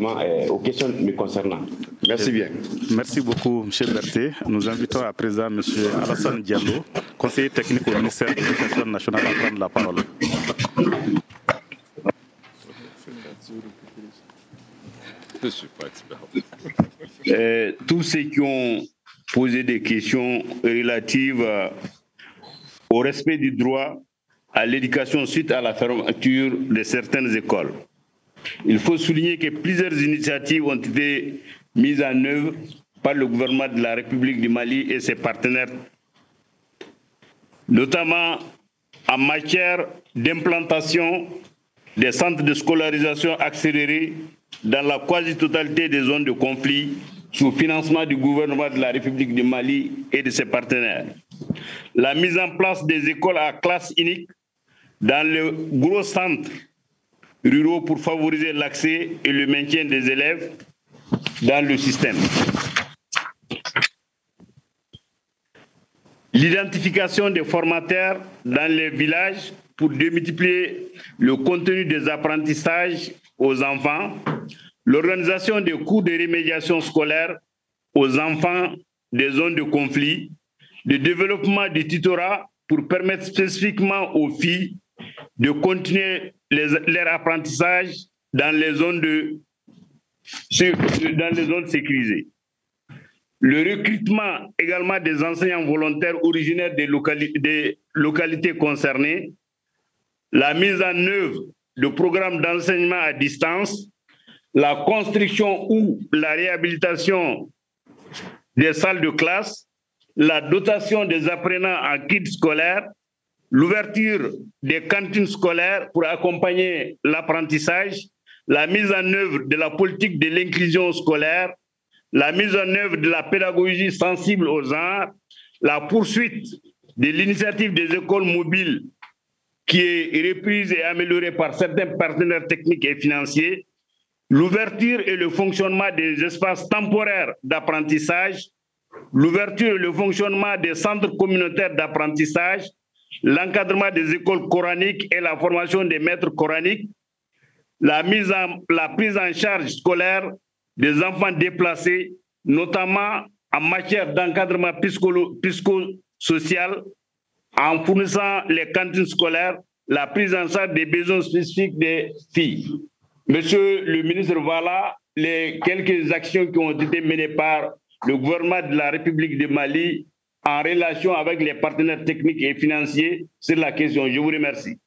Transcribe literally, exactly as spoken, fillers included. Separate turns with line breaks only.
directement euh, aux questions me concernant. Merci bien.
Merci beaucoup, M. Berthet. Nous invitons à présent M. Alassane Diallo, conseiller technique au ministère de l'Éducation nationale, à prendre la parole.
Euh, tous ceux qui ont posé des questions relatives au respect du droit à l'éducation suite à la fermeture de certaines écoles. Il faut souligner que plusieurs initiatives ont été mises en œuvre par le gouvernement de la République du Mali et ses partenaires, notamment en matière d'implantation des centres de scolarisation accélérés dans la quasi-totalité des zones de conflit sous financement du gouvernement de la République du Mali et de ses partenaires. La mise en place des écoles à classe unique dans le gros centres ruraux pour favoriser l'accès et le maintien des élèves dans le système. L'identification des formateurs dans les villages pour démultiplier le contenu des apprentissages aux enfants, l'organisation des cours de rémédiation scolaire aux enfants des zones de conflit, le développement du tutorat pour permettre spécifiquement aux filles de continuer les, leur apprentissage dans les zones de dans les zones sécurisées. Le recrutement également des enseignants volontaires originaires des, locali des localités concernées, la mise en œuvre de programmes d'enseignement à distance, la construction ou la réhabilitation des salles de classe, la dotation des apprenants en kits scolaires, l'ouverture des cantines scolaires pour accompagner l'apprentissage, la mise en œuvre de la politique de l'inclusion scolaire, la mise en œuvre de la pédagogie sensible aux arts, la poursuite de l'initiative des écoles mobiles qui est reprise et améliorée par certains partenaires techniques et financiers, l'ouverture et le fonctionnement des espaces temporaires d'apprentissage, l'ouverture et le fonctionnement des centres communautaires d'apprentissage, l'encadrement des écoles coraniques et la formation des maîtres coraniques, la, mise en, la prise en charge scolaire des enfants déplacés, notamment en matière d'encadrement psychosocial, en fournissant les cantines scolaires, la prise en charge des besoins spécifiques des filles. Monsieur le ministre, voilà les quelques actions qui ont été menées par le gouvernement de la République du Mali en relation avec les partenaires techniques et financiers sur la question. Je vous remercie.